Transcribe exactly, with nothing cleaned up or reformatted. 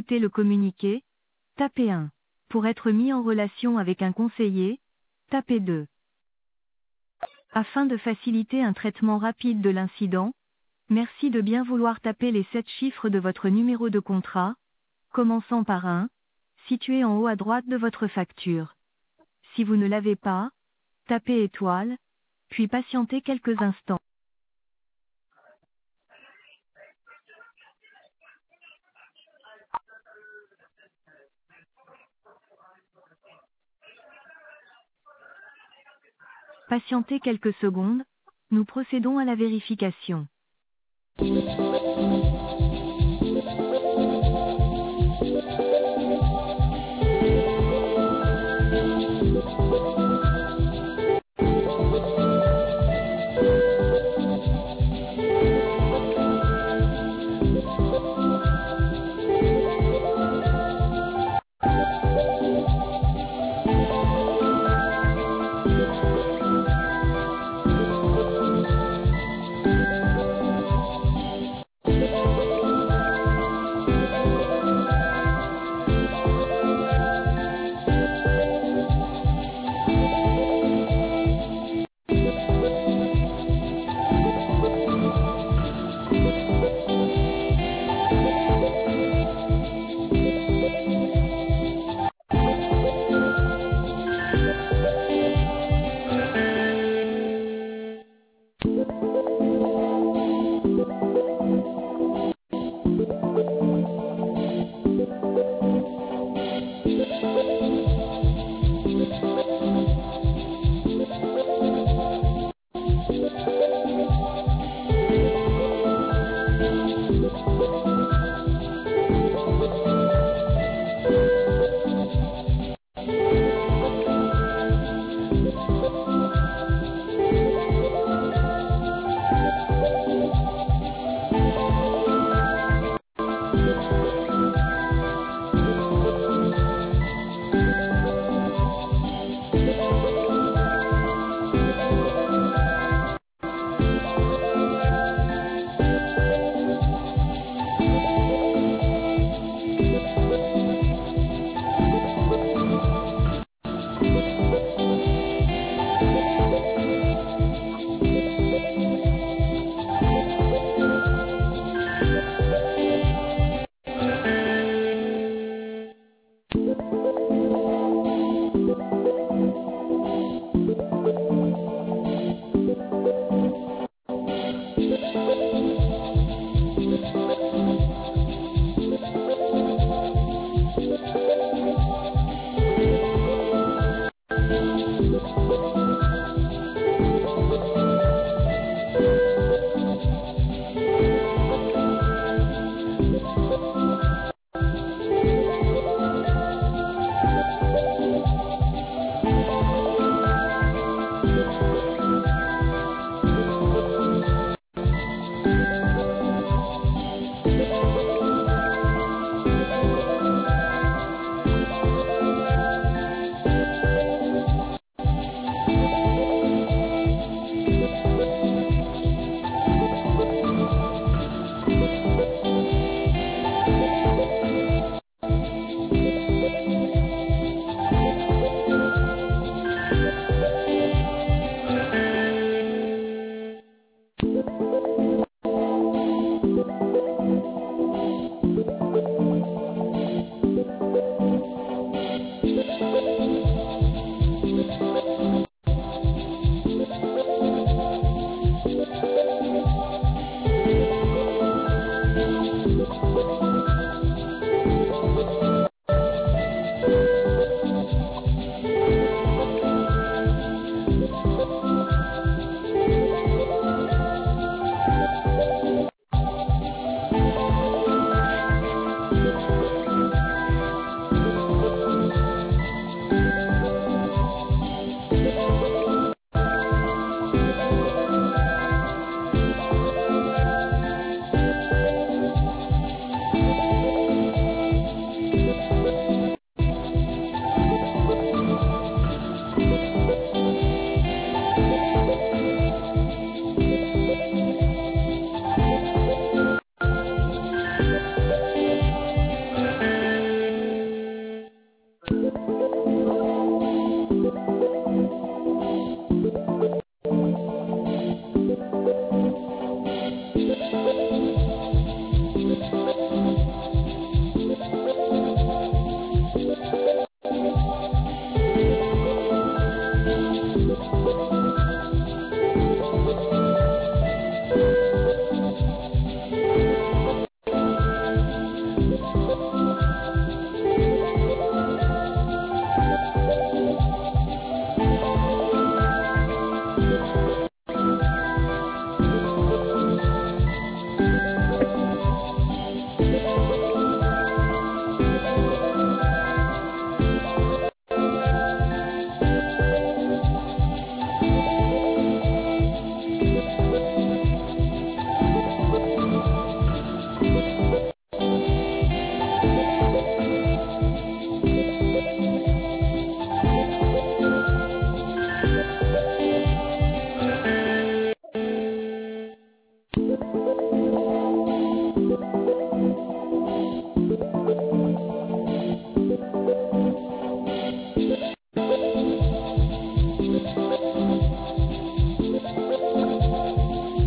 écouter le communiqué, tapez un. Pour être mis en relation avec un conseiller, tapez deux. Afin de faciliter un traitement rapide de l'incident, merci de bien vouloir taper les sept chiffres de votre numéro de contrat, commençant par un, situé en haut à droite de votre facture. Si vous ne l'avez pas, tapez étoile, puis patientez quelques instants. Patientez quelques secondes, nous procédons à la vérification.